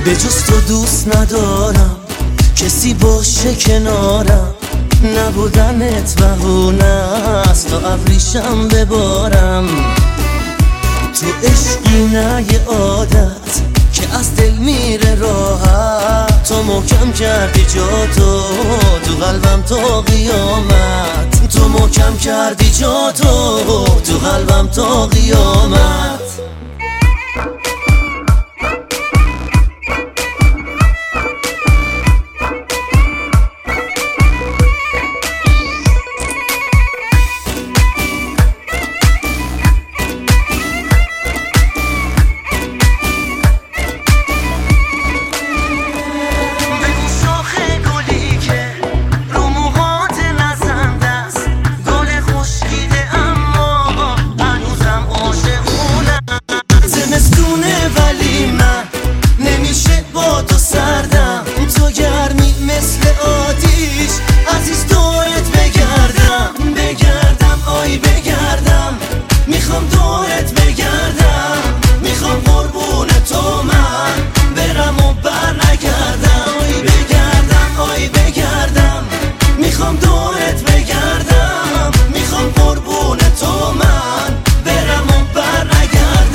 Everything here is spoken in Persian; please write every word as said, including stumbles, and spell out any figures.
به جز تو دوست ندارم کسی باشه کنارم، نبودنت بهونه است تا ابریشم ببارم. تو عشقی نه یه عادت که از دل میره راحت، تو محکم کردی جا تو تو قلبم تا قیامت، تو محکم کردی جا تو تو قلبم تا قیامت.